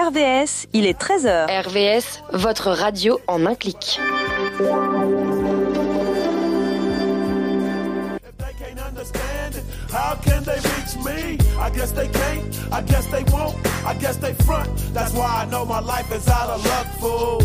RVS, il est 13h. RVS, votre radio en un clic. How can they reach me? I guess they can't, I guess they won't, I guess they front. That's why I know my life is out of luck, fool.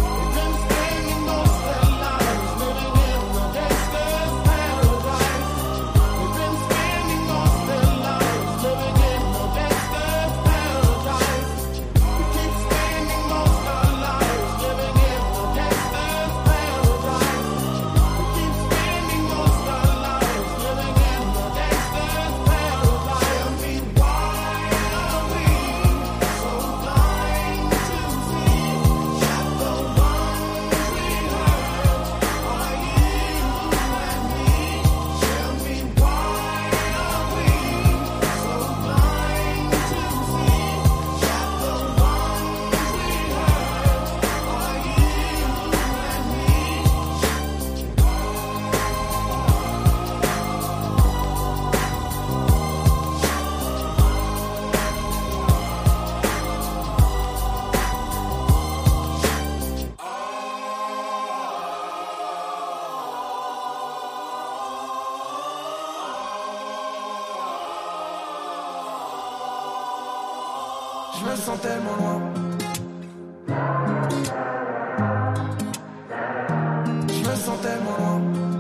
Je me sens tellement loin. Je me sens tellement loin.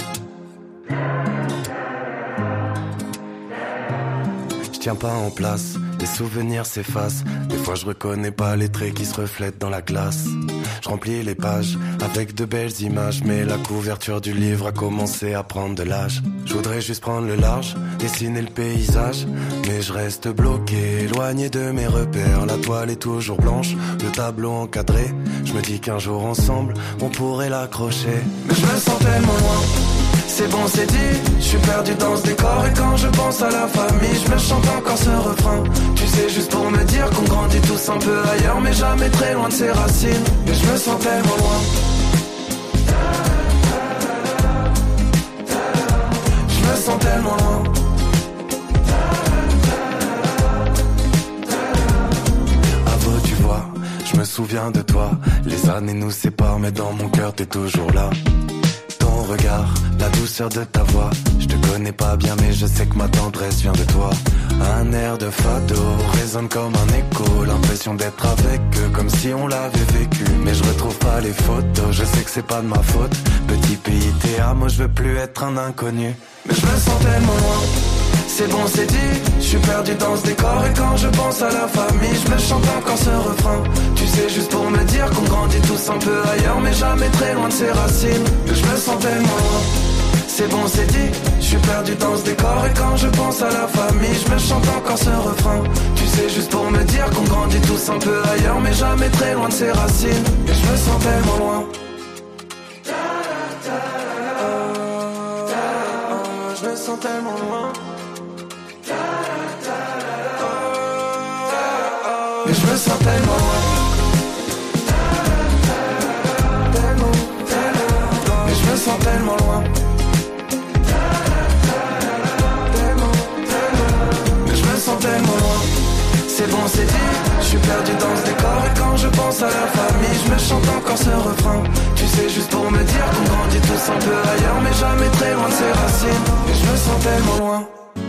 Je tiens pas en place, les souvenirs s'effacent. Des fois je reconnais pas les traits qui se reflètent dans la glace. Je remplis les pages avec de belles images, mais la couverture du livre a commencé à prendre de l'âge. Je voudrais juste prendre le large, dessiner le paysage, mais je reste bloqué, éloigné de mes repères. La toile est toujours blanche, le tableau encadré. Je me dis qu'un jour ensemble, on pourrait l'accrocher. Mais je me sens tellement loin, c'est bon c'est dit. Je suis perdu dans ce décor et quand je pense à la famille, je me chante encore ce refrain. Tu sais, juste pour me dire qu'on grandit tous un peu ailleurs, mais jamais très loin de ses racines. Mais je me sens tellement loin. Je me sens tellement loin. Avo, tu vois, je me souviens de toi. Les années nous séparent, mais dans mon cœur t'es toujours là. Ton regard, la douceur de ta voix. Je te connais pas bien, mais je sais que ma tendresse vient de toi. Un air de fado résonne comme un écho. L'impression d'être avec eux, comme si on l'avait vécu. Mais je retrouve pas les photos, je sais que c'est pas de ma faute. Petit pays théâtre, moi je veux plus être un inconnu. Mais je me sens tellement loin, c'est bon c'est dit. Je suis perdu dans ce décor et quand je pense à la famille, je me chante encore ce refrain. Tu sais, juste pour me dire qu'on grandit tous un peu ailleurs, mais jamais très loin de ses racines. Mais je me sens tellement loin, c'est bon c'est dit. Je suis perdu dans ce décor et quand je pense à la famille, je me chante encore ce refrain. Tu sais, juste pour me dire qu'on grandit tous un peu ailleurs, mais jamais très loin de ses racines. Et je me sens tellement loin. Je me sens tellement loin. Mais je me sens tellement loin. Mais je me sens tellement loin. Mais je me sens tellement loin. C'est bon c'est dit, je suis perdu dans ce décor et quand je pense à la famille, je me chante encore ce refrain. Tu sais, juste pour me dire qu'on grandit tous un peu ailleurs, mais jamais très loin de ses racines. Et je me sens tellement loin.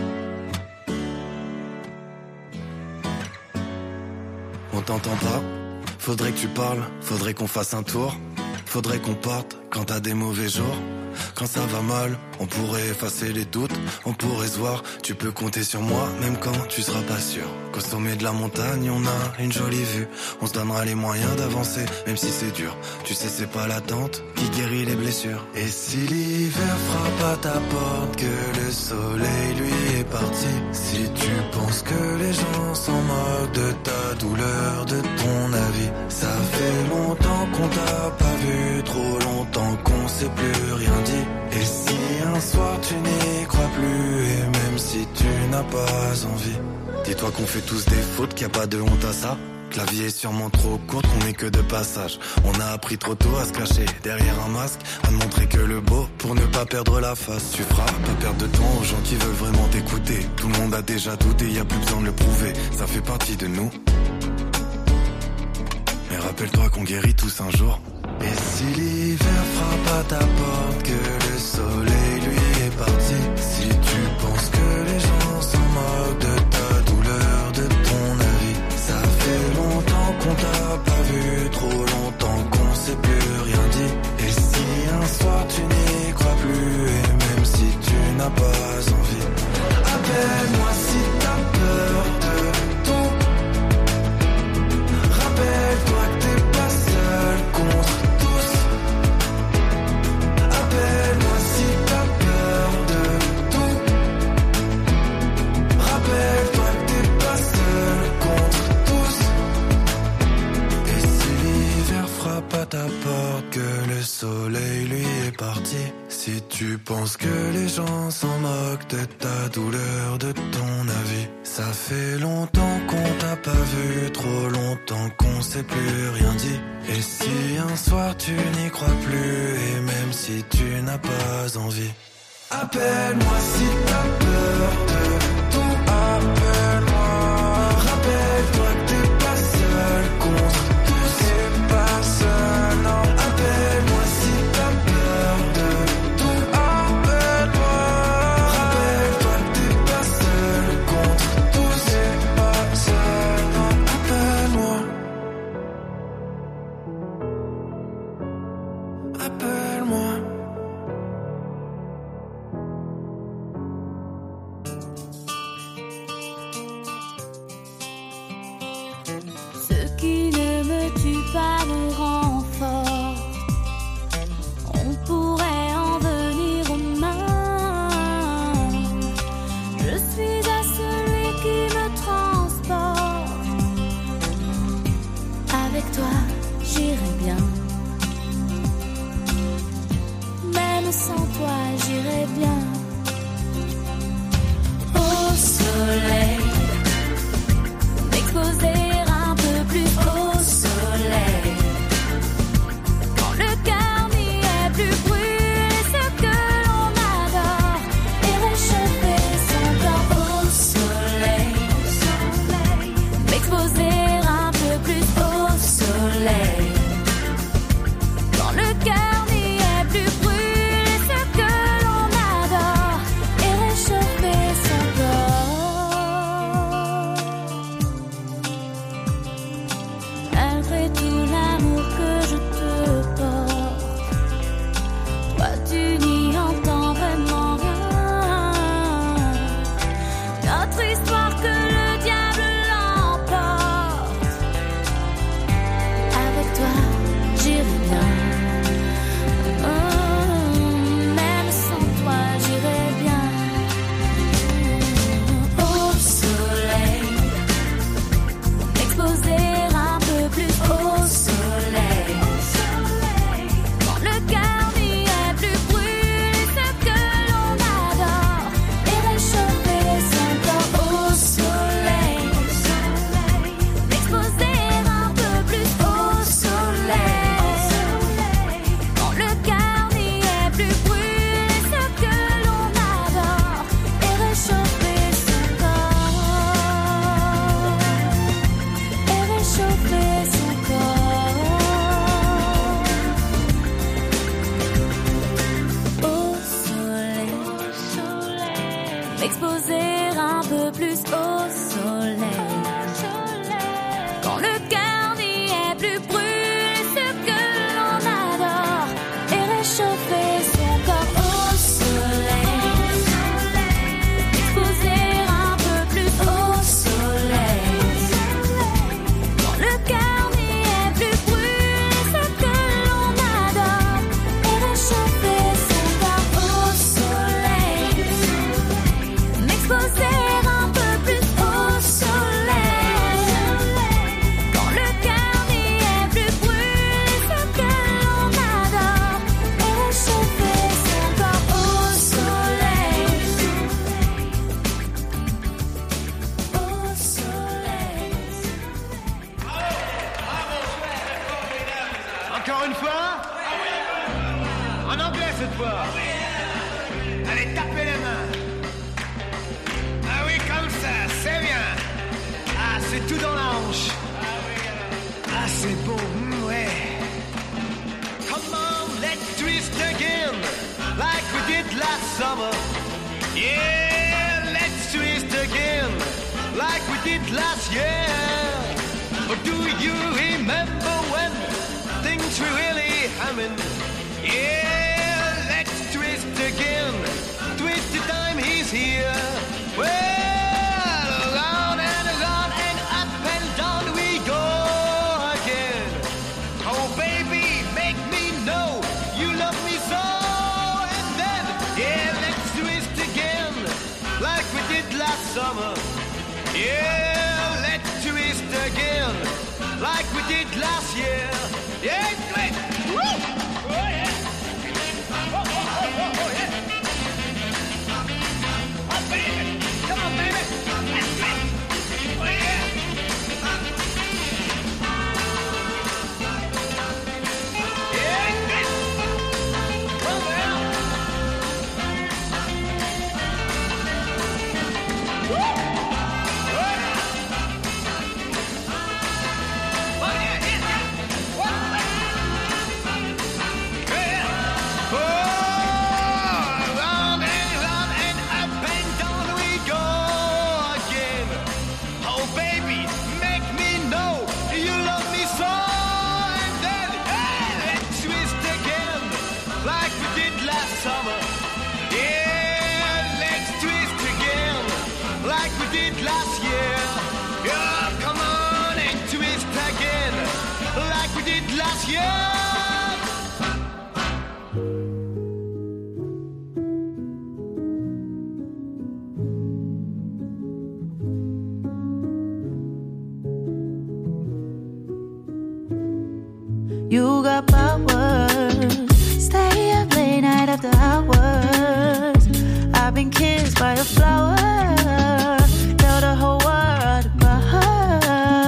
On t'entend pas, faudrait que tu parles, faudrait qu'on fasse un tour. Faudrait qu'on parte quand t'as des mauvais jours. Quand ça va mal, on pourrait effacer les doutes. On pourrait se voir, tu peux compter sur moi, même quand tu seras pas sûr. Qu'au sommet de la montagne, on a une jolie vue. On se donnera les moyens d'avancer, même si c'est dur. Tu sais, c'est pas l'attente qui guérit les blessures. Et si l'hiver frappe à ta porte, que le soleil lui est parti, si tu penses que les gens s'en moquent de ta douleur, de ton avis, ça fait longtemps qu'on t'a pas vu, trop longtemps qu'on s'est plus rien dit. Et si un soir tu n'y crois plus, et même si tu n'as pas envie, dis-toi qu'on fait tous des fautes, qu'il n'y a pas de honte à ça. Que la vie est sûrement trop courte, qu'on n'est que de passage. On a appris trop tôt à se cacher derrière un masque, à ne montrer que le beau pour ne pas perdre la face. Tu feras pas perdre de temps aux gens qui veulent vraiment t'écouter. Tout le monde a déjà douté, y a plus besoin de le prouver, ça fait partie de nous. Rappelle-toi qu'on guérit tous un jour. Et si l'hiver frappe à ta porte, que le soleil lui est parti, si tu penses que les gens s'en moquent de ta douleur, de ton avis, ça fait longtemps qu'on t'a pas vu, trop longtemps qu'on s'est plus rien dit. Et si un soir tu n'y crois plus, et même si tu n'as pas envie, appelle-moi si t'as peur de tout. Rappelle-toi que t'es pas seul contre tous. Appelle-moi si t'as peur de tout. Rappelle-toi que t'es pas seul contre tous. Et si l'hiver frappe à ta porte, que le soleil lui est parti, si tu penses que les gens s'en moquent de ta douleur, de ton avis, ça fait longtemps qu'on t'a pas vu, trop longtemps qu'on s'est plus rien dit. Et si un soir tu n'y crois plus, et même si tu n'as pas envie, appelle-moi si t'as peur de tout. Appelle-moi. Rappelle-toi que t'es pas seul contre tous. T'es pas seul, non. Appelle-moi si t'as peur de tout. Appelle-moi. Rappelle-toi que t'es pas seul contre tous. T'es pas seul, non. Appelle-moi. Appelle-moi. Ce qui ne me tue pas me rend fort. On pourrait en venir aux mains. Je suis à celui qui me transporte. Avec toi, j'irai bien. Même sans toi, j'irai bien. Au soleil, m'exposer un peu plus au soleil. Quand le cœur n'y est plus, brûler ce que l'on adore et réchauffer son corps au soleil. M'exposer un peu plus au soleil. Quand le cœur n'y est plus, brûler ce que l'on adore et réchauffer son corps. Malgré tout l'amour que je te porte, toi tu n'y entends vraiment rien. Notre histoire que le diable l'emporte. Avec toi, j'irai bien. Même sans toi, j'irai bien. Au soleil, m'exposer un peu plus au soleil. Quand le cœur n'y est plus, brûler ce que l'on adore et réchauffer son corps au soleil. M'exposer un peu plus au soleil. Quand le cœur n'y est plus, brûler ce que l'on adore et réchauffer son corps. Et réchauffer son corps. Au soleil, m'exposer un peu plus au soleil. Quand le cœur n'y est plus, brûler ce que l'on adore et réchauffer son corps au soleil. M'exposer un peu plus au soleil. Quand le cœur n'y est plus, brûler ce que l'on adore et réchauffer son corps au soleil. M'exposer un peu plus au soleil. Quand le cœur n'y est plus, brûler ce que l'on adore et réchauffer son corps au soleil. Au soleil. Encore une fois? En anglais cette fois. Allez, tapez les mains. Ah oui, comme ça, c'est bien. Ah, c'est tout dans la hanche. Ah, c'est beau. summer. Yeah, let's twist again, like we did last year. Or do you remember when things were really humming? Yeah, let's twist again, twist the time he's here. Well, around and around and up and down we go again. Oh baby, make me know you love me so. And then, yeah, let's twist again, like we did last summer. Yeah, let's twist again, like we did last year. Yeah, twist! Woo! Oh yeah! Oh, oh, oh, oh, oh yeah! Oh baby! Come on, baby! Oh yeah! Yeah, twist! Come on! Woo! Summer. Yeah, let's twist again, like we did last year. Yeah, come on and twist again, like we did last year. You got power. Stay up late night after hours. I've been kissed by a flower. Tell the whole world about her.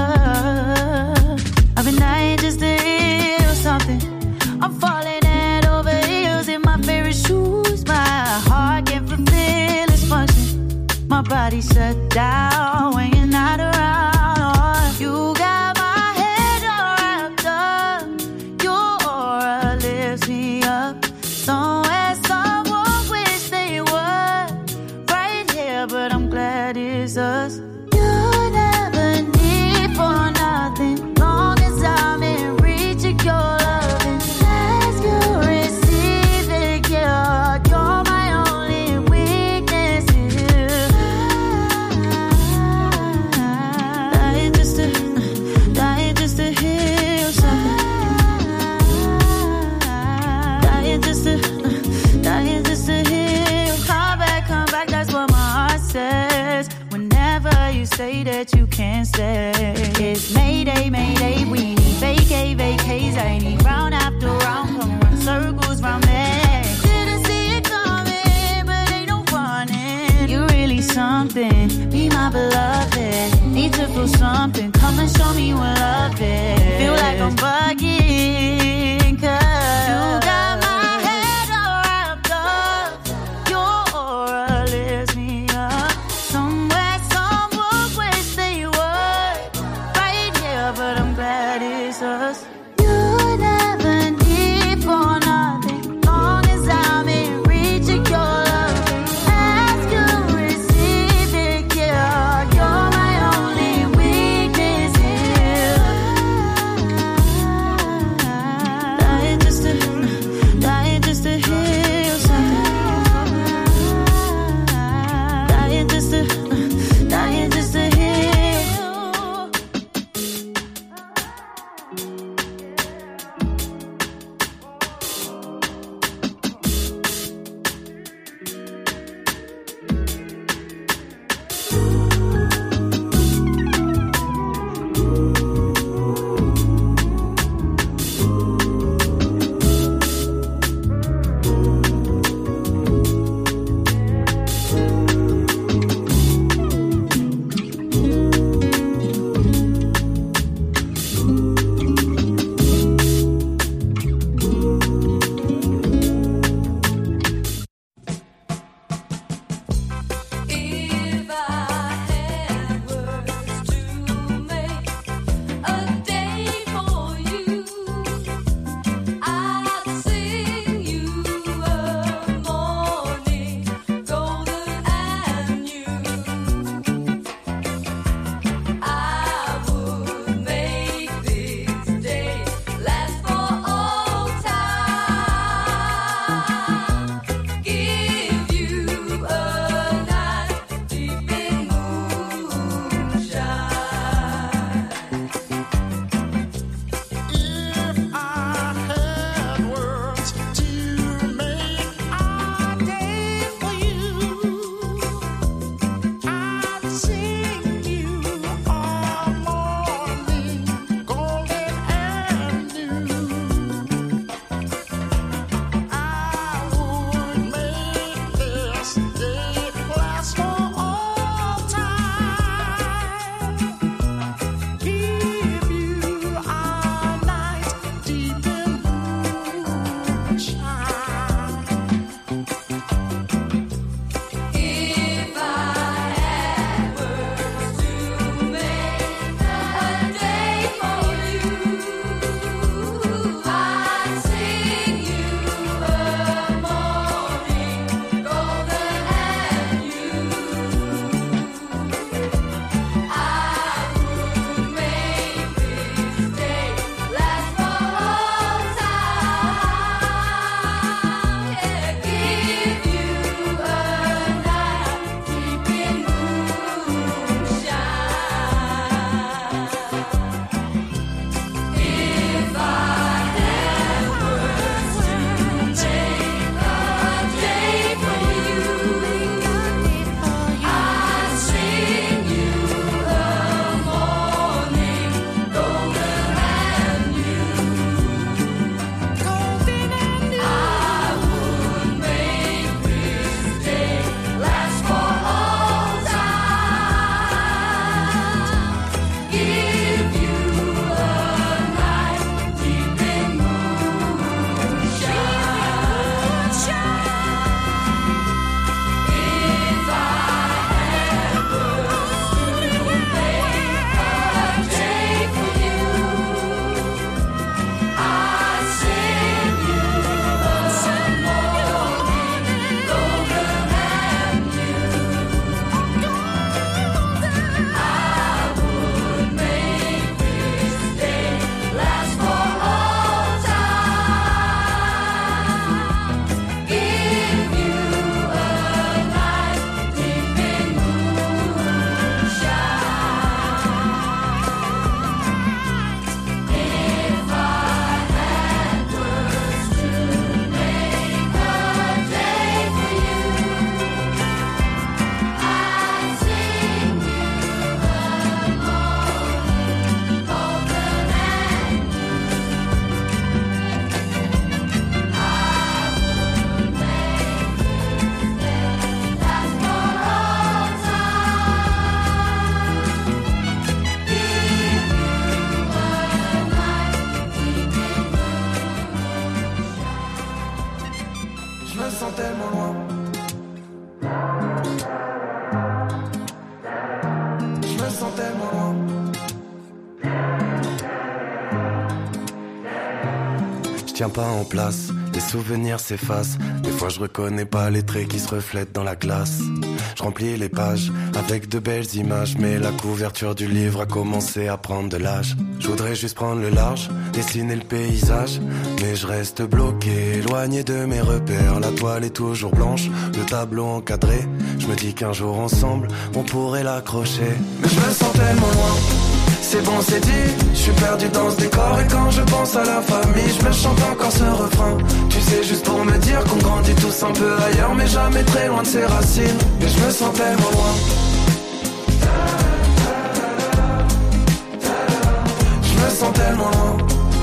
I've been dying just to hear something. I'm falling head over heels in my favorite shoes. My heart can't fulfill its function. My body shut down when you're not around. You got my head all wrapped up. Your aura lifts me up. Somewhere someone wish they were right here, but I'm glad it's us. You never need for nothing, long as I'm in reach of your loving. Ask you receive it, yeah. You're my only weakness. Dying just to heal something. Dying just to heal. Come back, that's what my heart says. Whenever you say that you can't stay, it's Mayday, Mayday. We need vacays. I need round after round, come run circles round me. Didn't see it coming, but ain't no running. You're really something, be my beloved. Need to feel something, come and show me what love is. Feel like I'm bugging, 'cause you got my us. You never need for nothing, long as I'm in reach of your love. Ask you receive it, yeah. You're my only weakness here. Dying just to je me sens tellement loin. Je me sens tellement loin. Je tiens pas en place, les souvenirs s'effacent. Des fois je reconnais pas les traits qui se reflètent dans la glace. Je remplis les pages avec de belles images, mais la couverture du livre a commencé à prendre de l'âge. Je voudrais juste prendre le large, dessiner le paysage, mais je reste bloqué, éloigné de mes repères. La toile est toujours blanche, le tableau encadré. Je me dis qu'un jour ensemble, on pourrait l'accrocher. Mais je me sens tellement loin. C'est bon, c'est dit, je suis perdu dans ce décor. Et quand je pense à la famille, je me chante encore ce refrain. Tu sais, juste pour me dire qu'on grandit tous un peu ailleurs, mais jamais très loin de ses racines. Et je me sens tellement loin. Je me sens tellement loin.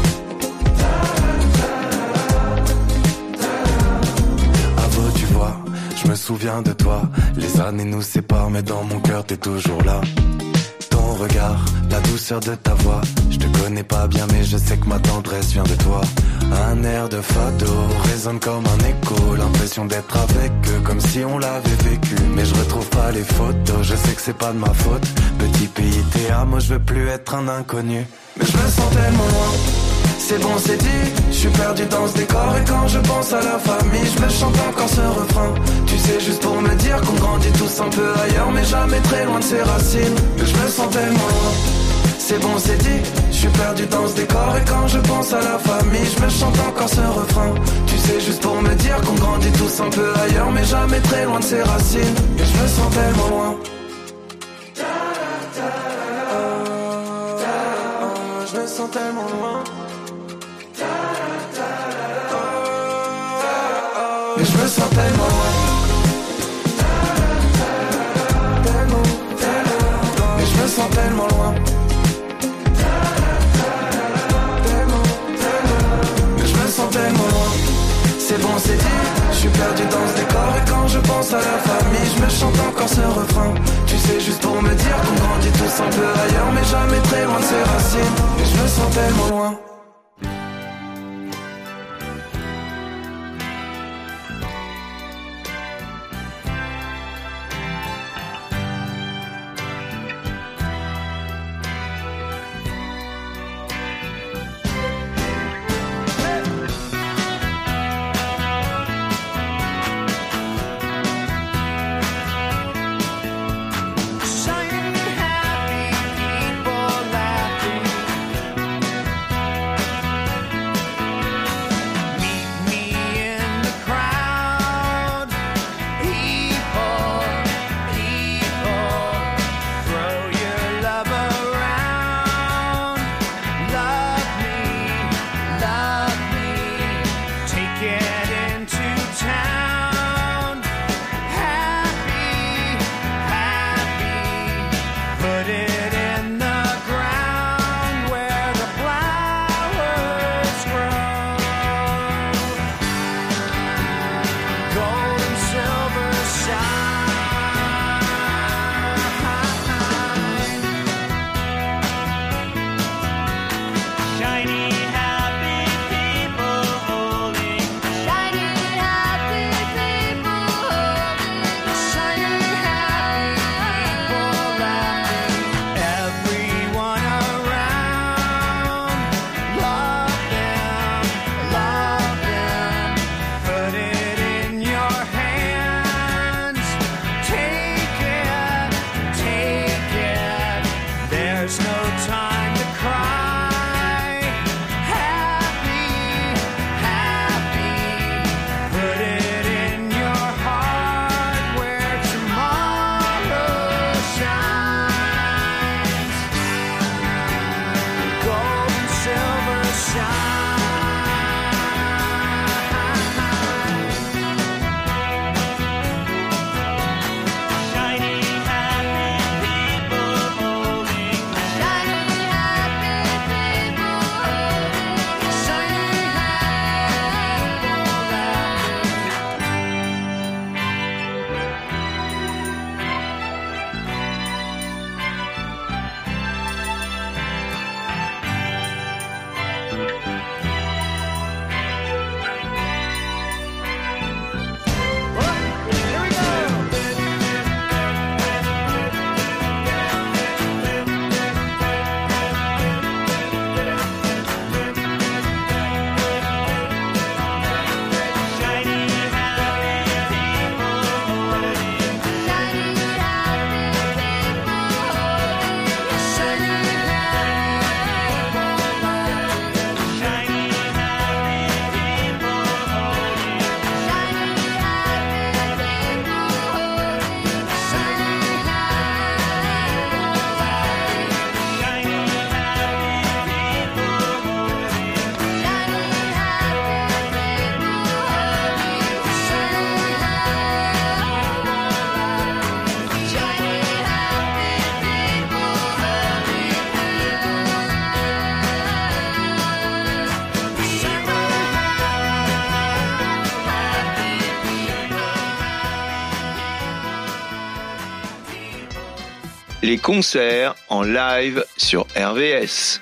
Avo, tu vois, je me souviens de toi. Les années nous séparent, mais dans mon cœur t'es toujours là. Ton regard, la douceur de ta voix. Je te connais pas bien mais je sais que ma tendresse vient de toi. Un air de fado résonne comme un écho. L'impression d'être avec eux comme si on l'avait vécu. Mais je retrouve pas les photos, je sais que c'est pas de ma faute. Petit pays Théa, moi je veux plus être un inconnu. Mais je me sens tellement loin. C'est bon, c'est dit, je suis perdu dans ce décor. Et quand je pense à la famille, je me chante encore ce refrain. Tu sais, juste pour me dire qu'on grandit tous un peu ailleurs, mais jamais très loin de ses racines. Mais je me sens tellement loin. C'est bon, c'est dit, je suis perdu dans ce décor. Et quand je pense à la famille, je me chante encore ce refrain. Tu sais, juste pour me dire qu'on grandit tous un peu ailleurs, mais jamais très loin de ses racines. Et je me sens tellement loin. Je me sens tellement loin. Et je me sens tellement loin. Et je me sens tellement loin. Et je me sens tellement loin. C'est bon, c'est dit, je suis perdu dans ce décor. Et quand je pense à la famille, je me chante encore ce refrain. Tu sais, juste pour me dire qu'on grandit tous un peu ailleurs, mais jamais très loin de ses racines. Et je me sens tellement loin. Shiny, happy people holding. Shiny, happy les concerts en live sur RVS.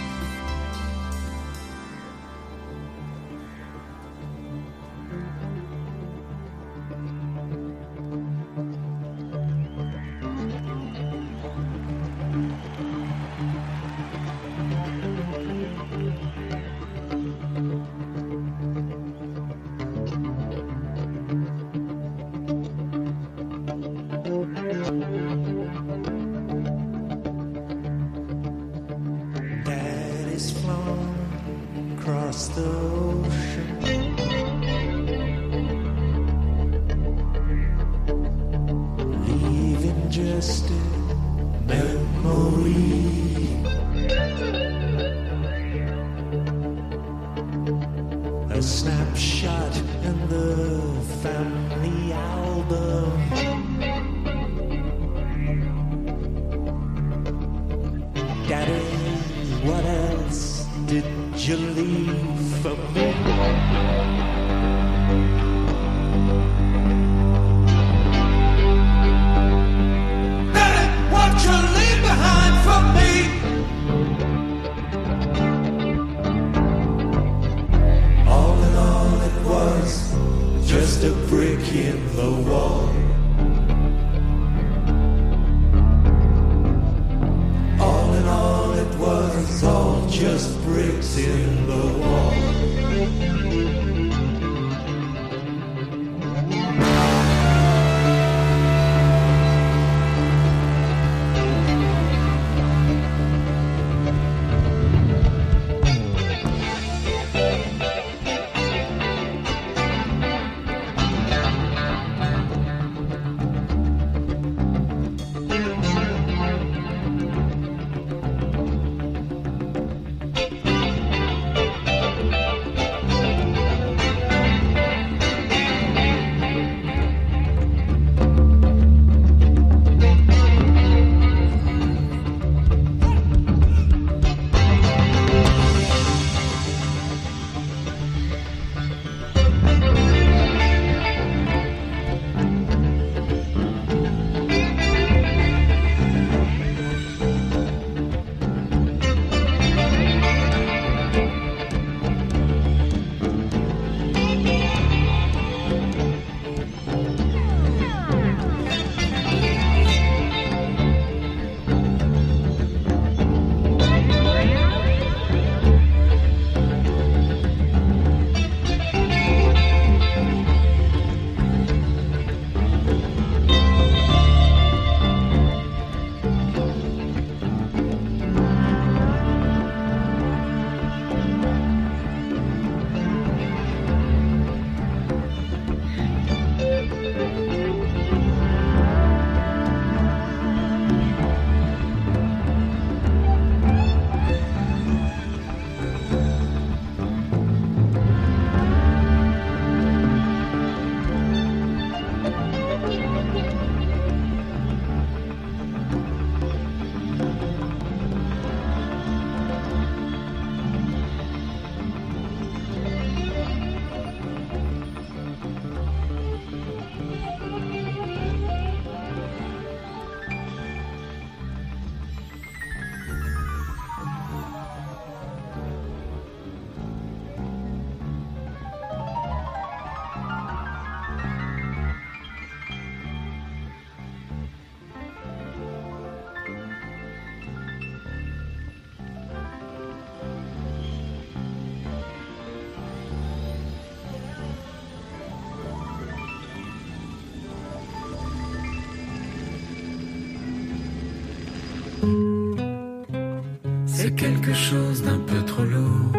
C'est quelque chose d'un peu trop lourd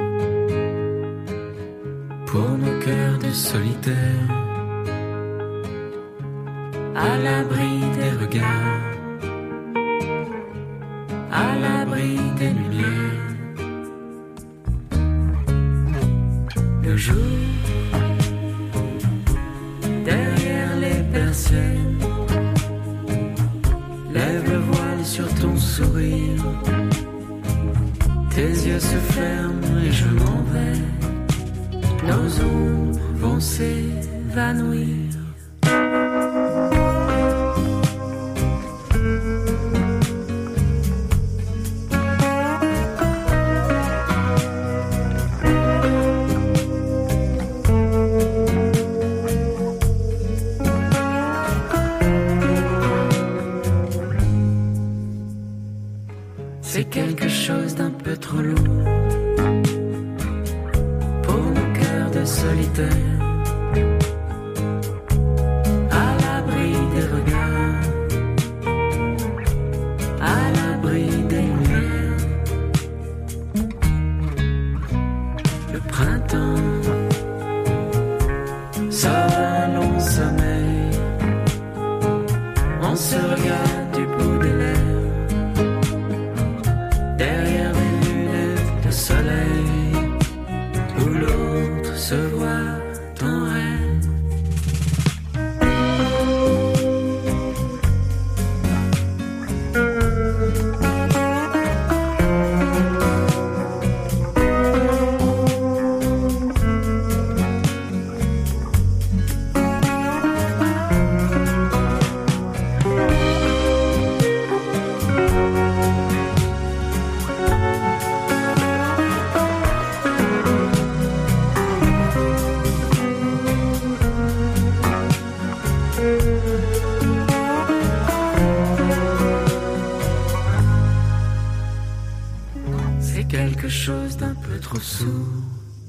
pour nos cœurs de solitaires, à l'abri des regards, à l'abri des lumières. Le jour, derrière les persiennes, lève le voile sur ton sourire. Tes yeux se ferment et je m'en vais. Nos ombres vont s'évanouir. trop sourd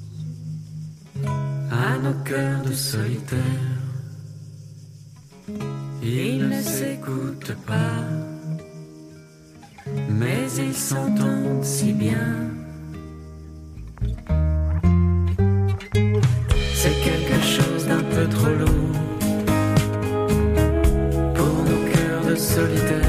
à nos cœurs de solitaires. Ils ne s'écoutent pas, mais ils s'entendent si bien. C'est quelque chose d'un peu trop lourd pour nos cœurs de solitaires.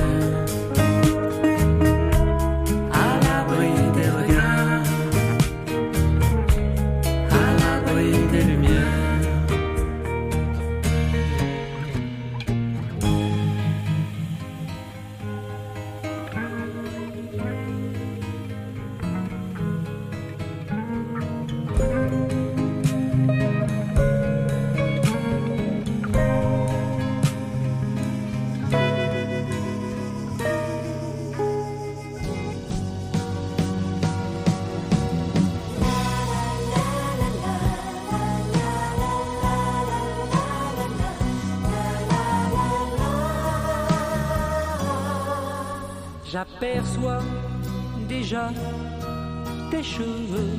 J'aperçois déjà tes cheveux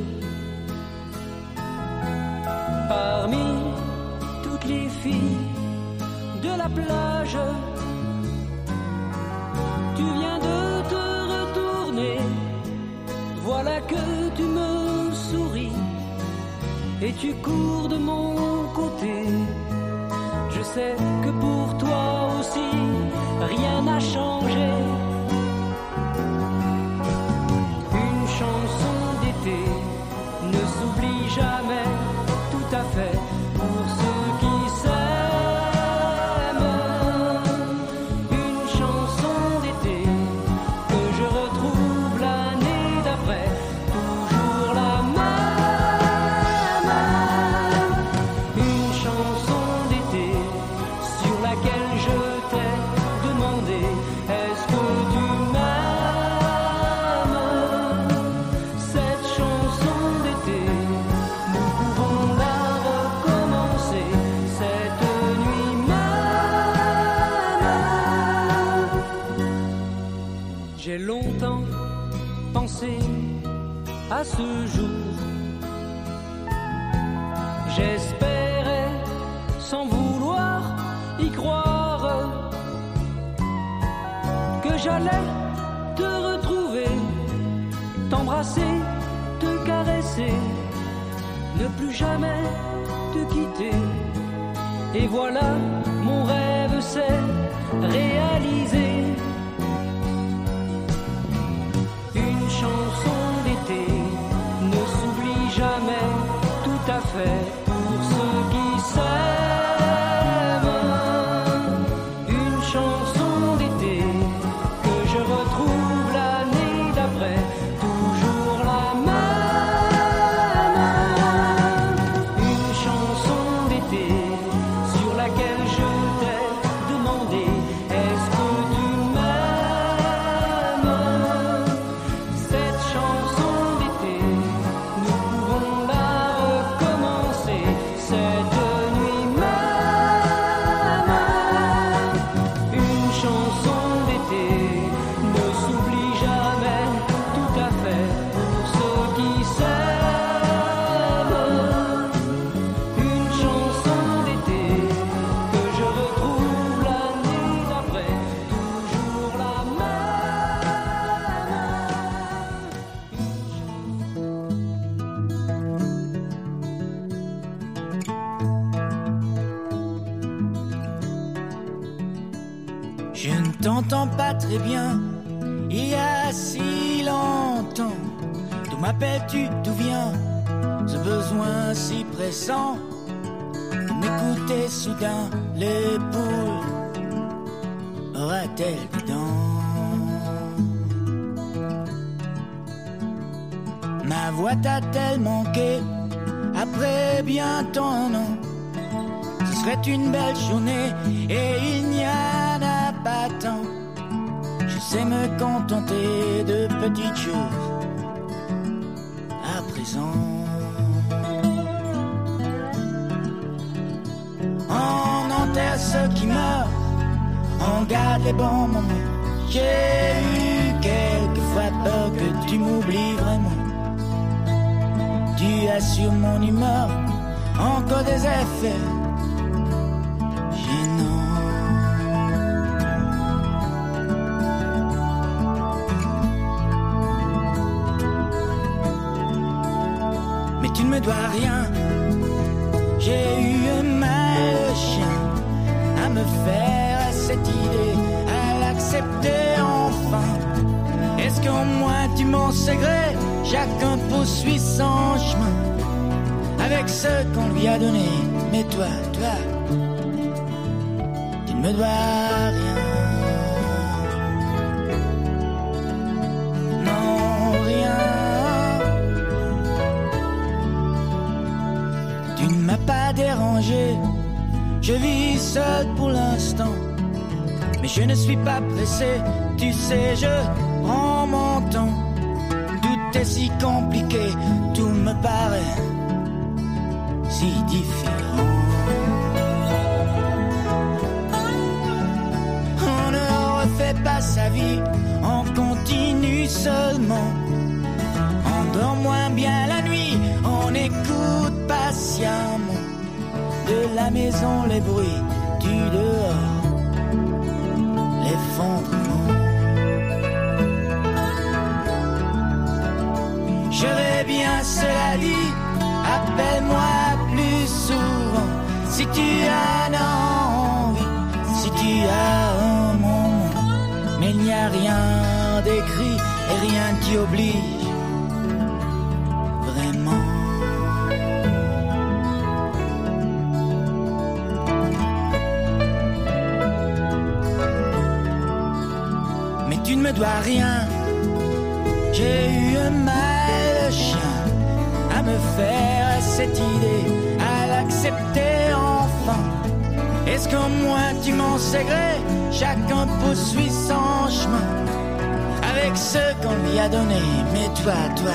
parmi toutes les filles de la plage. Tu viens de te retourner, voilà que tu me souris et tu cours de mon côté. Je sais que pour toi aussi rien n'a changé. Chanson d'été ne s'oublie jamais tout à fait pour ceux qui s'aiment. Une chanson d'été que je retrouve l'année d'après, toujours la même. Une chanson d'été sur laquelle je t'ai demandé: est-ce que tu m'aimes? J'ai longtemps pensé à ce jour. J'espérais sans vouloir y croire que j'allais te retrouver, t'embrasser, te caresser, ne plus jamais te quitter. Et voilà, mon rêve s'est réalisé. Une chanson d'été ne s'oublie jamais tout à fait pour ceux qui s'aiment. Une chanson d'été que je retrouve l'année d'après, toujours la même. Une chanson d'été sur laquelle je t'ai demandé: est-ce que tu m'aimes? Cette chanson d'été, nous pouvons la recommencer cette nuit même. Une chanson d'été ne s'oublie jamais tout à fait pour ceux qui s'aiment. Une chanson d'été que je retrouve l'année d'après, toujours la Je ne t'entends pas très bien, il y a si longtemps. D'où m'appelles-tu, d'où vient ce besoin si pressant de m'écouter soudain? Les poules aura-t-elle des dents? Ma voix t'a-t-elle manqué après bientôt un an? Ce serait une belle journée et il n'y en a pas tant. Je sais me contenter de petites choses à présent. On enterre ceux qui meurent, on garde les bons moments. J'ai eu quelquefois peur que tu m'oublies vraiment. sur mon humeur encore des effets gênants. Mais tu ne me dois rien. J'ai eu un mal chien à me faire à cette idée, à l'accepter enfin. Est-ce qu'en moi tu m'en sais gré? Chacun poursuit son chemin avec ce qu'on lui a donné. Mais toi, tu ne me dois rien. Non, rien. Tu ne m'as pas dérangé. Je vis seul pour l'instant, mais je ne suis pas pressé. Tu sais, je prends mon temps. Tout est si compliqué, tout me paraît si différent. On ne refait pas sa vie, on continue seulement. On dort moins bien la nuit, on écoute patiemment. De la maison les bruits, du dehors l'effondrement. Je vais bien, cela dit, appelle-moi plus souvent si tu as envie, si tu as un moment. Mais il n'y a rien d'écrit et rien qui oblige vraiment. Mais tu ne me dois rien. J'ai eu un mal chien à me faire à cette idée, à l'accepter enfin. Est-ce qu'en moi tu m'en sais gré? Chacun poursuit son chemin avec ce qu'on lui a donné. Mais toi,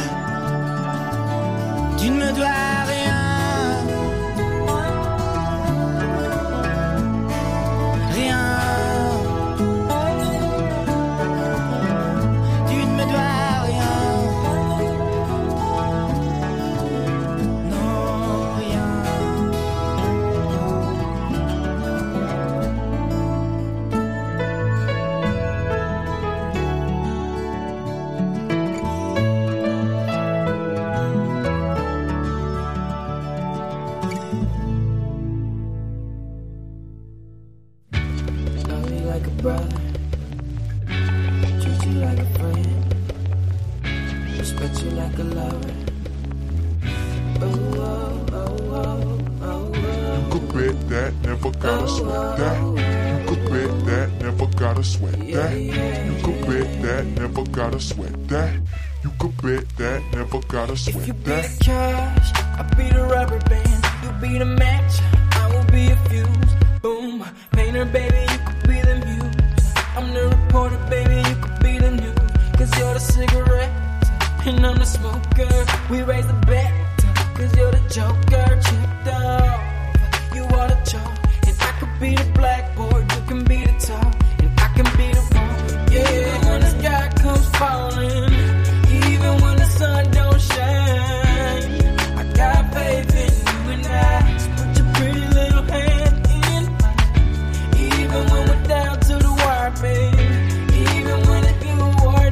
tu ne me dois rien. Rien. Tu ne me dois If you be the cash, I'll be the rubber band. You be the match, I will be a fuse. Boom, painter, baby, you could be the muse. I'm the reporter, baby, you could be the news. Cause you're the cigarette, and I'm the smoker. We raise the bet, cause you're the joker. Checked off, you are the chalk. And I could be the blackboard, you can be the top. And I can be the one, yeah. When the sky comes falling, even when the sun don't shine, I got faith in you and I. So put your pretty little hand in mine. Even when we're down to the wire, baby. Even when it's you or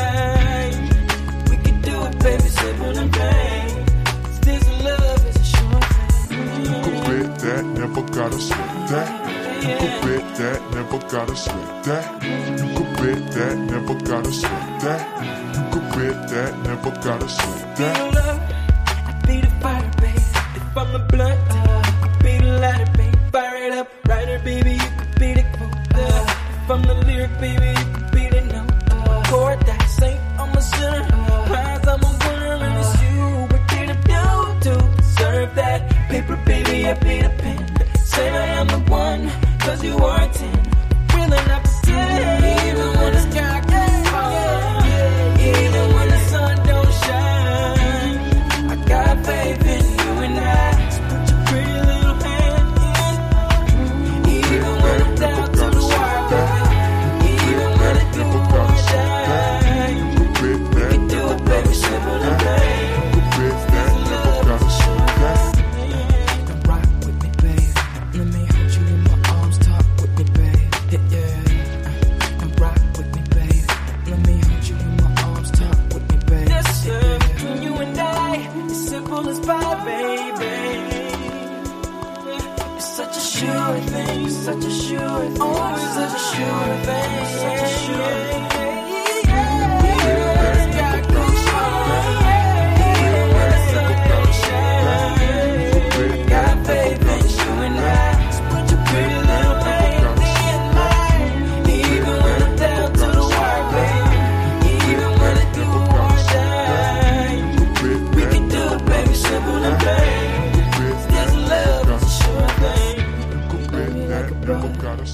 die, we can do it, baby, simple and plain. Cause this love is a short thing. You could bet that, never gotta sweat that. You could bet that, never gotta sweat that. You could bet that, never gotta sweat that. You could bet that, never gotta sweat that. Be the love, I be the fire, baby. If I'm the blunt, I be the lighter, baby. Fire it up, writer, baby, you could be the quote. If I'm the lyric, baby, you could be the note. Chord that saint, I'm a sinner. Prize, I'm a winner, and it's you. What did I do to deserve that? Paper, baby, I be the pen. Say I am the one, cause you are a 10. Willing up to 10. Even when the sky gets falling, even when the sun don't shine, I got faith in you and I. So put your pretty little hand in. Even when I'm down to the wire, baby. Even when I do or die, we can do it, baby, simple and plain. This love sure thing, such a sure thing, always such a sure thing, such a sure thing. Got faith in you and I. So put your pretty little thing in mine. Even when I'm down to the wire, baby. Even when I do want to shine. We can do it, baby, simple and plain. There's love, it's a sure thing. Love me like a brother.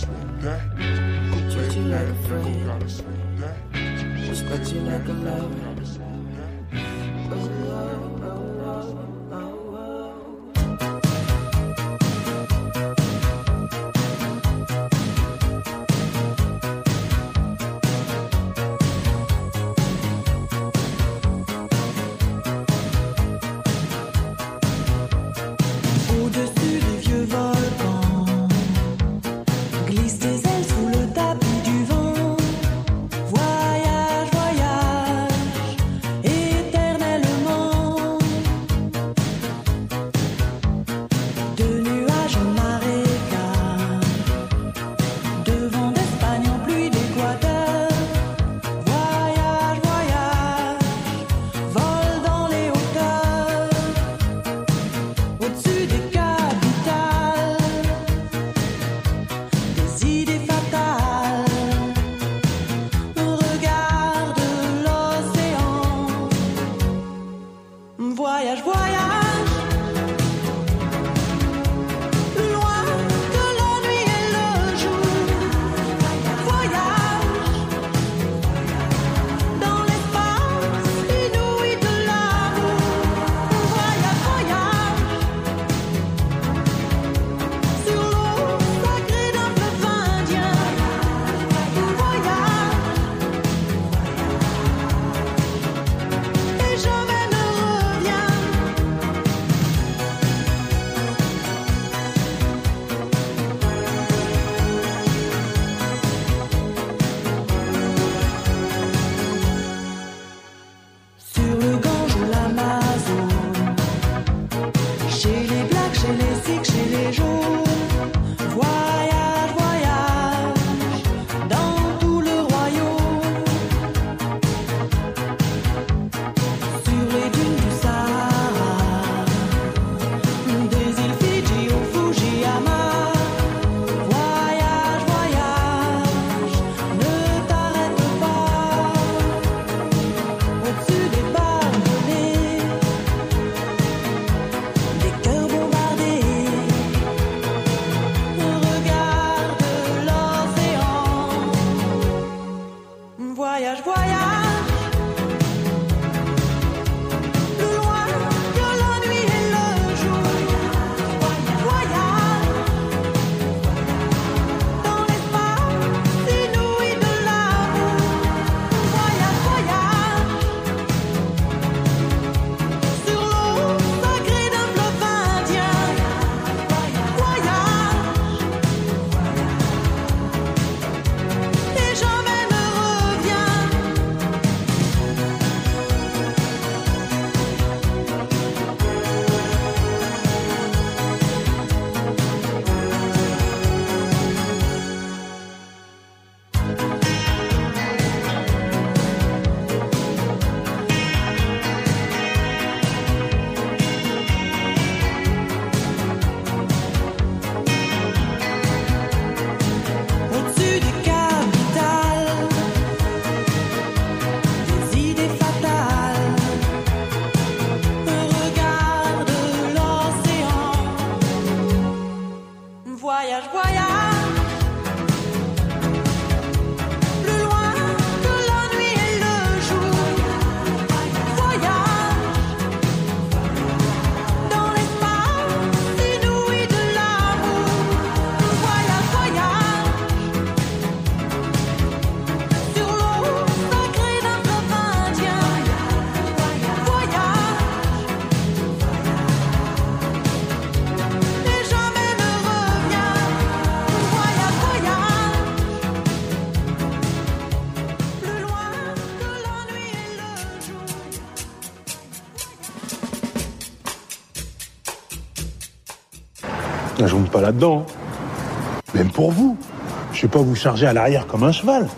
Treat you like a friend. Respect you like a lover. Je ne joue pas là-dedans. Même pour vous. Je vais pas vous charger à l'arrière comme un cheval.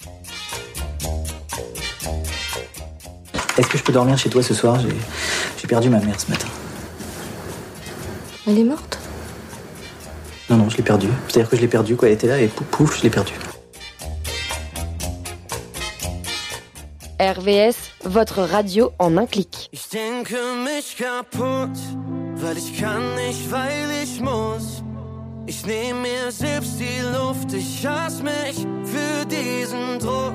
Est-ce que je peux dormir chez toi ce soir ? J'ai perdu ma mère ce matin. Elle est morte ? Non, je l'ai perdue. C'est-à-dire que je l'ai perdue, quoi. Elle était là et pouf, je l'ai perdue. RVS, votre radio en un clic. Ich denke mich kaputt, weil ich kann nicht, weil ich muss. Ich nehme mir selbst die Luft, ich hasse mich für diesen Druck.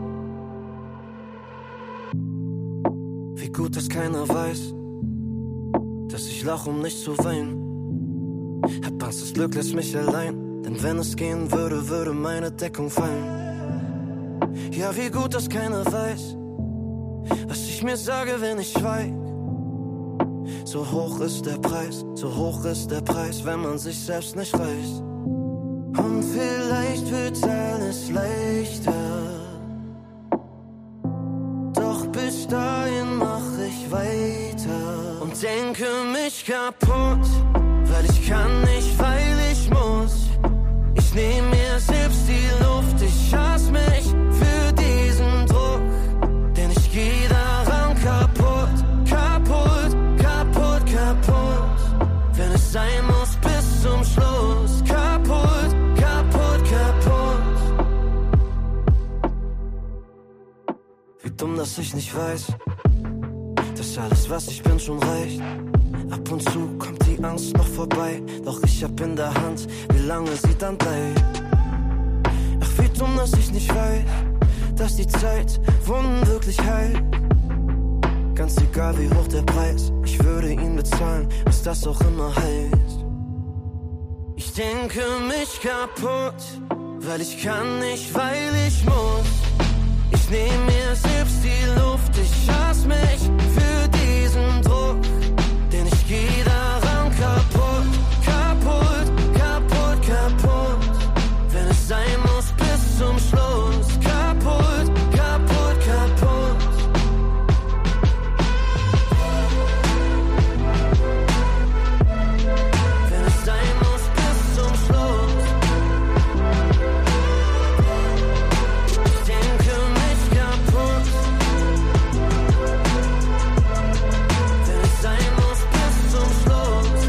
Wie gut, dass keiner weiß, dass ich lach, um nicht zu weinen. Hab Angst, das Glück lässt mich allein, denn wenn es gehen würde, würde meine Deckung fallen. Ja, wie gut, dass keiner weiß, was ich mir sage, wenn ich schweig. So hoch ist der Preis, wenn man sich selbst nicht reißt. Und vielleicht wird alles leichter, doch bis dahin mach ich weiter und denke mich kaputt, weil ich kann nicht, weil ich muss. Ich nehme mir selbst die Luft, ich hasse mich für diesen Druck, denn ich geh daran kaputt, kaputt, kaputt, kaputt, wenn es sein muss bis zum Schluss, kaputt, kaputt, kaputt. Wie dumm, dass ich nicht weiß, dass alles, was ich bin, schon reicht. Ab und zu kommt die Angst noch vorbei, doch ich hab in der Hand, wie lange sie dann bleibt. Ach, wie dumm, dass ich nicht weiß, dass die Zeit Wunden wirklich heilt. Ganz egal wie hoch der Preis, ich würde ihn bezahlen, was das auch immer heißt. Ich denke mich kaputt, weil ich kann nicht, weil ich muss. Ich nehme mir selbst die Luft, ich hasse mich für diesen Druck, denn ich geh daran kaputt, kaputt, kaputt, kaputt, wenn es sein muss bis zum Schluss, kaputt, kaputt, kaputt. Wenn es sein muss bis zum Schluss. Ich denke mich kaputt, wenn es sein muss bis zum Schluss.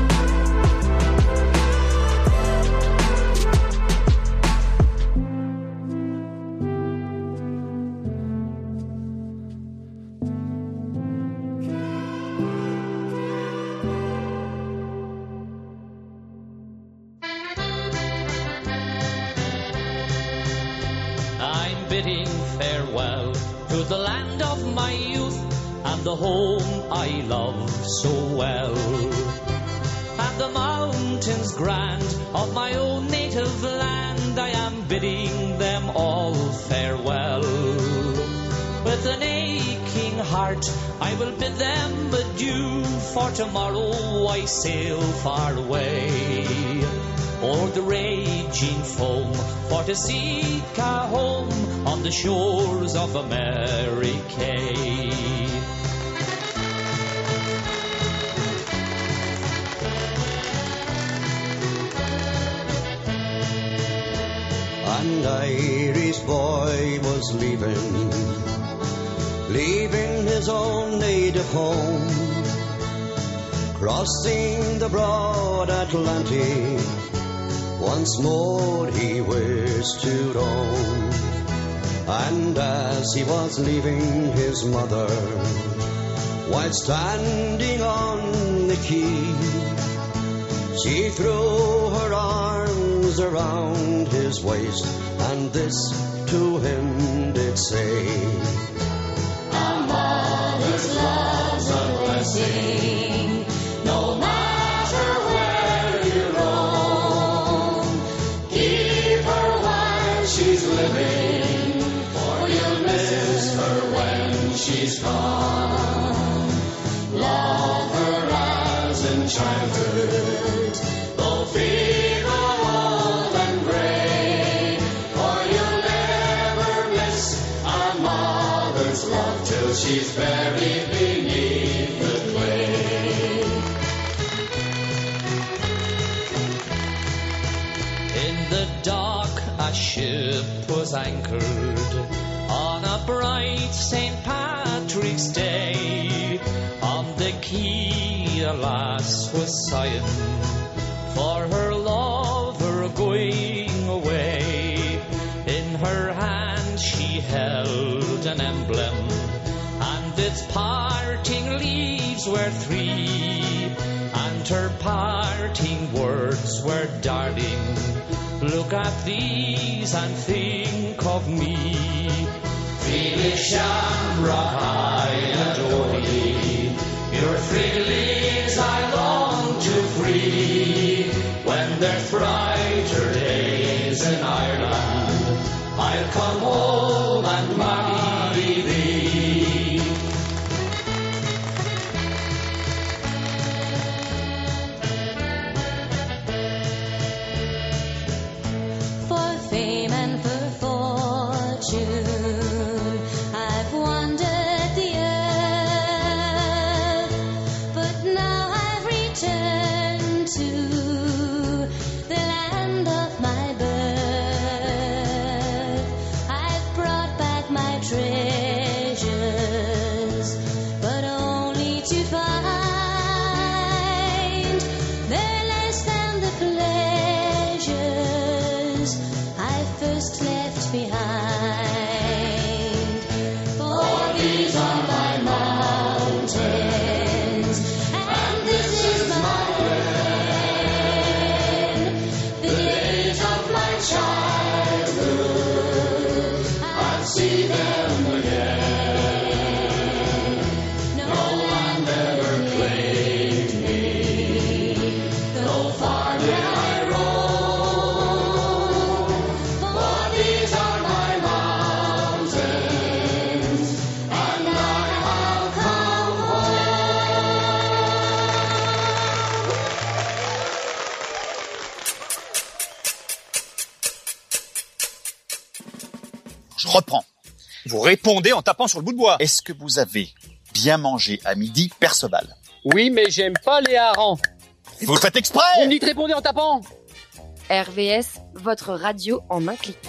I'm bidding farewell to the land of my youth and the home I love so well, and the mountains grand of my own native land. I am bidding them all farewell. With an aching heart I will bid them adieu, for tomorrow I sail far away o'er the raging foam, for to seek a home on the shores of America. An Irish boy was leaving his own native home, crossing the broad Atlantic. Once more he wished to roam, and as he was leaving his mother, while standing on the quay, she threw her arms around his waist, and this to him did say, "A mother's love's a blessing, no matter where you roam. Keep her while she's living, for you'll miss her when she's gone. Love her as in childhood, though feeble, old and gray, for you'll never miss a mother's love till she's buried beneath the clay." In In the dark, a ship was anchored on a bright St. Patrick's Day. On the quay, a lass was sighing for her lover going away. In her hand she held an emblem, and its parting leaves were 3. And her parting words were, darling, look at these and think of me. Felix Shamrock, I adore thee. Your feelings I long to free. When there's brighter days in Ireland, I'll come home and marry thee. For fame and for fortune, I've wandered the earth, but now I've returned to the land of my birth. I've brought back my treasures, but only to find they're less than the pleasures I first left behind. For these are my mountains, and this is my land. The days of my childhood, I'll see them again. No one ever claimed me, though far did I roam. For these are my mountains, and I'll come Je reprends. Vous répondez en tapant sur le bout de bois. Est-ce que vous avez bien mangé à midi, Perceval? Oui, mais j'aime pas les harengs. Et vous le faites exprès? Vous me dites répondez en tapant. RVS, votre radio en un clic.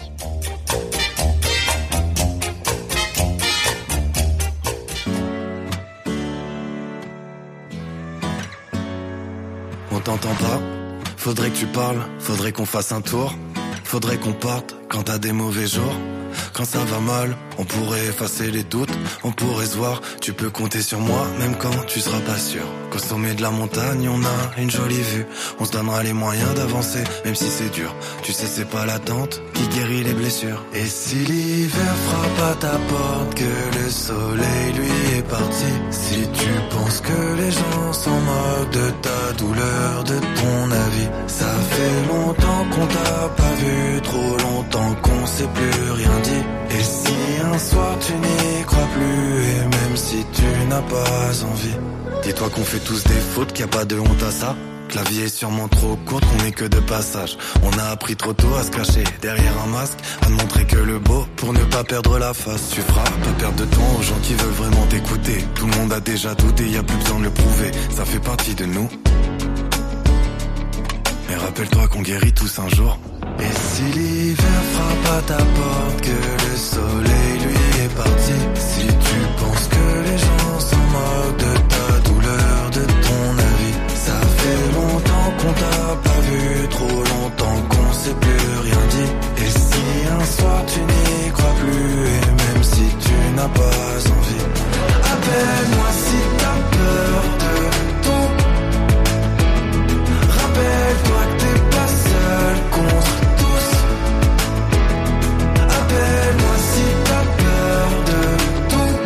On t'entend pas, faudrait que tu parles, faudrait qu'on fasse un tour, faudrait qu'on parte quand t'as des mauvais jours. Quand ça va mal, on pourrait effacer les doutes, on pourrait se voir, tu peux compter sur moi, même quand tu seras pas sûr. Qu'au sommet de la montagne, on a une jolie vue, on se donnera les moyens d'avancer, même si c'est dur. Tu sais, c'est pas l'attente qui guérit les blessures. Et si l'hiver frappe à ta porte, que le soleil lui est parti, si tu penses que les gens s'en moquent de ta douleur, de ton avis, ça fait longtemps qu'on t'a pas vu, trop longtemps qu'on s'est plus rien dit. Et si un soir tu n'y crois plus, et même si tu n'as pas envie, dis-toi qu'on fait tous des fautes, qu'il n'y a pas de honte à ça, que la vie est sûrement trop courte, qu'on n'est que de passage. On a appris trop tôt à se cacher derrière un masque, à ne montrer que le beau pour ne pas perdre la face. Tu feras pas perdre de temps aux gens qui veulent vraiment t'écouter. Tout le monde a déjà douté, y a plus besoin de le prouver, ça fait partie de nous. Mais rappelle-toi qu'on guérit tous un jour. Et si l'hiver frappe à ta porte, que le soleil lui est parti, si tu penses que les gens s'en moquent de ta douleur, de ton avis, ça fait longtemps qu'on t'a pas vu, trop longtemps qu'on s'est plus rien dit. Et si un soir tu n'y crois plus, et même si tu n'as pas envie, appelle-moi si t'as peur de tout. Rappelle-toi que t'es pas seul contre tous. Appelle-moi si t'as peur de tout.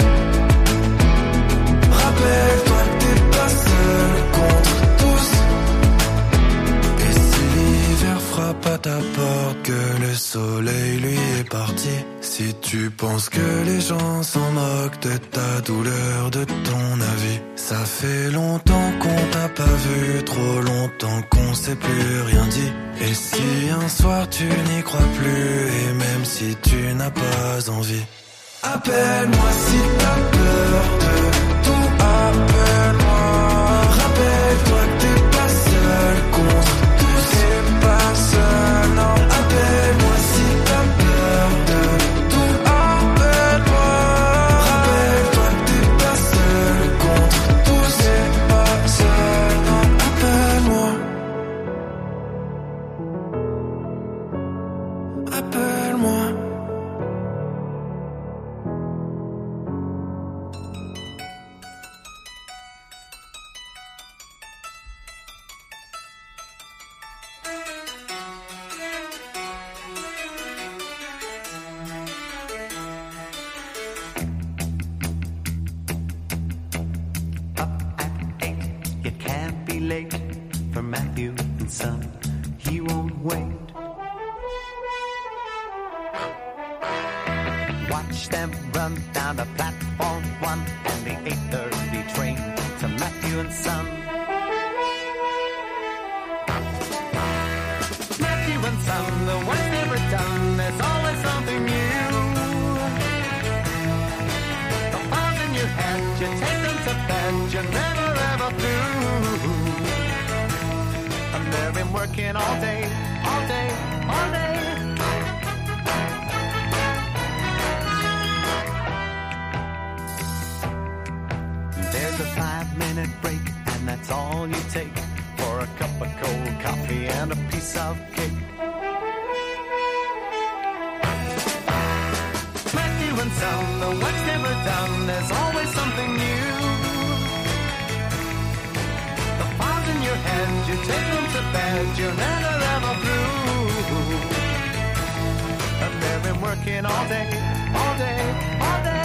Rappelle-toi que t'es pas seul contre tous. Et si l'hiver frappe à ta porte, que le soleil lui est parti, si tu penses que les gens s'en moquent de ta douleur, de ton avis, ça fait longtemps qu'on t'a pas vu, trop longtemps qu'on s'est plus rien dit. Et si un soir tu n'y crois plus, et même si tu n'as pas envie, appelle-moi si t'as peur de tout. Appelle-moi. Rappelle-toi que t'es pas seul contre tous. T'es pas seul, non. Matthew and Son, he won't wait. Watch them run down the platform 1 and the 8:30 train to Matthew and Son. Matthew and Son, the work's never done, there's always something new. The files in your head, you take them to bed, you're never ever through. And they've been working all day, all day, all day. There's a 5-minute break, and that's all you take for a cup of cold coffee and a piece of cake. Matthew and Son, the work's never done, there's always something new. The files in your head, you take them to bed, you're never ever through. And they've been working all day, all day, all day.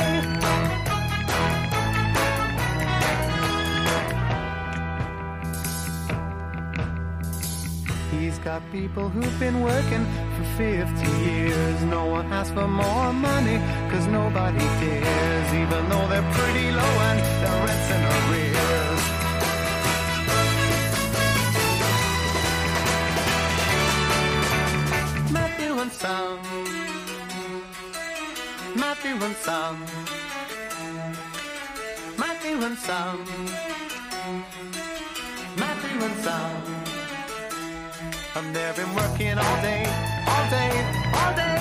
He's got people who've been working for 50 years. No one asks for more money, cause nobody cares, even though they're pretty low and their rent's in arrears. Matthew and Son, Matthew and Son, Matthew and Son, Matthew and Son. And they've been working all day, all day, all day.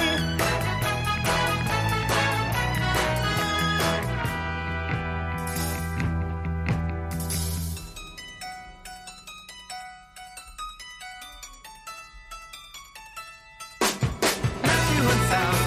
Matthew and Son,